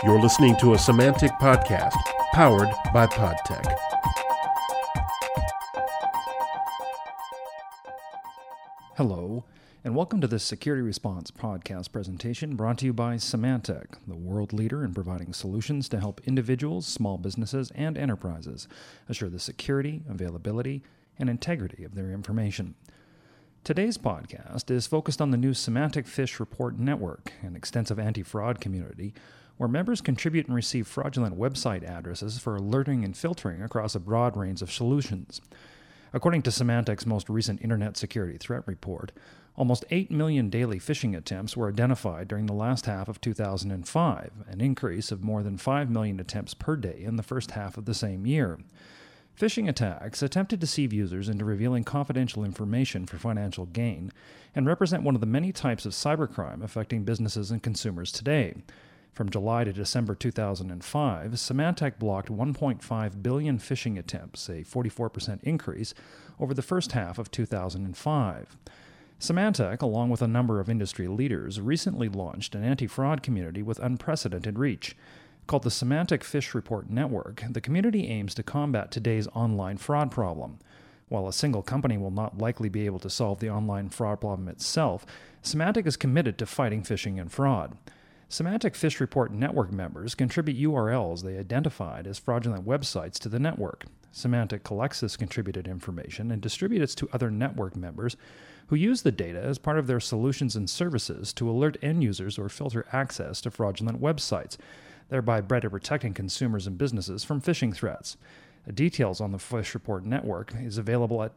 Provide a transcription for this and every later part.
You're listening to a Symantec podcast powered by Podtech. Hello, and welcome to this Security Response podcast presentation brought to you by Symantec, the world leader in providing solutions to help individuals, small businesses, and enterprises assure the security, availability, and integrity of their information. Today's podcast is focused on the new Symantec Phish Report Network, an extensive anti-fraud community where members contribute and receive fraudulent website addresses for alerting and filtering across a broad range of solutions. According to Symantec's most recent Internet Security Threat Report, almost 8 million daily phishing attempts were identified during the last half of 2005, an increase of more than 5 million attempts per day in the first half of the same year. Phishing attacks attempt to deceive users into revealing confidential information for financial gain and represent one of the many types of cybercrime affecting businesses and consumers today. From July to December 2005, Symantec blocked 1.5 billion phishing attempts, a 44% increase over the first half of 2005. Symantec, along with a number of industry leaders, recently launched an anti-fraud community with unprecedented reach. Called the Symantec Phish Report Network, the community aims to combat today's online fraud problem. While a single company will not likely be able to solve the online fraud problem itself, Symantec is committed to fighting phishing and fraud. Symantec Phish Report Network members contribute URLs they identified as fraudulent websites to the network. Symantec collects this contributed information and distributes it to other network members who use the data as part of their solutions and services to alert end users or filter access to fraudulent websites, thereby better protecting consumers and businesses from phishing threats. Details on the Phish Report Network is available at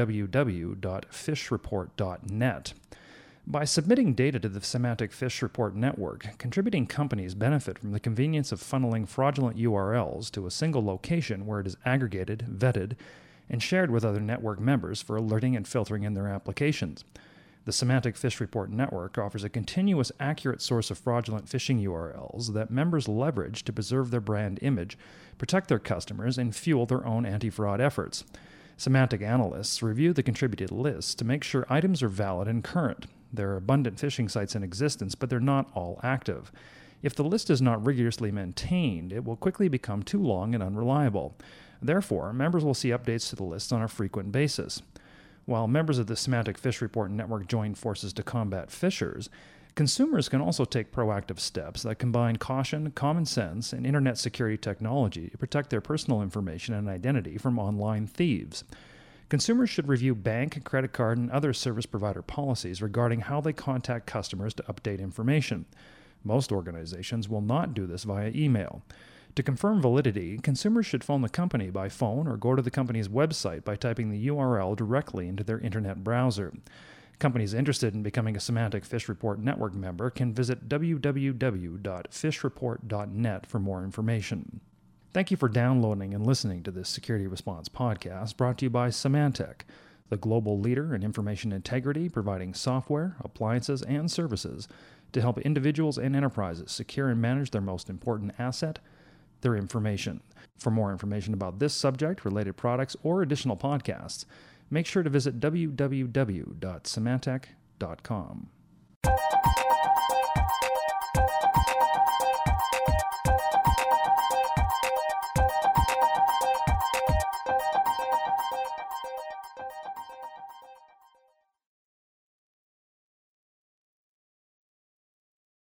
www.phishreport.net. By submitting data to the Symantec Phish Report Network, contributing companies benefit from the convenience of funneling fraudulent URLs to a single location where it is aggregated, vetted, and shared with other network members for alerting and filtering in their applications. The Symantec Phish Report Network offers a continuous, accurate source of fraudulent phishing URLs that members leverage to preserve their brand image, protect their customers, and fuel their own anti-fraud efforts. Symantec analysts review the contributed lists to make sure items are valid and current. There are abundant phishing sites in existence, but they're not all active. If the list is not rigorously maintained, it will quickly become too long and unreliable. Therefore, members will see updates to the list on a frequent basis. While members of the Symantec Phish Report Network join forces to combat phishers, consumers can also take proactive steps that combine caution, common sense, and internet security technology to protect their personal information and identity from online thieves. Consumers should review bank, credit card, and other service provider policies regarding how they contact customers to update information. Most organizations will not do this via email. To confirm validity, consumers should phone the company by phone or go to the company's website by typing the URL directly into their internet browser. Companies interested in becoming a Symantec Phish Report Network member can visit www.phishreport.net for more information. Thank you for downloading and listening to this Security Response podcast brought to you by Symantec, the global leader in information integrity, providing software, appliances, and services to help individuals and enterprises secure and manage their most important asset, their information. For more information about this subject, related products, or additional podcasts, make sure to visit www.symantec.com.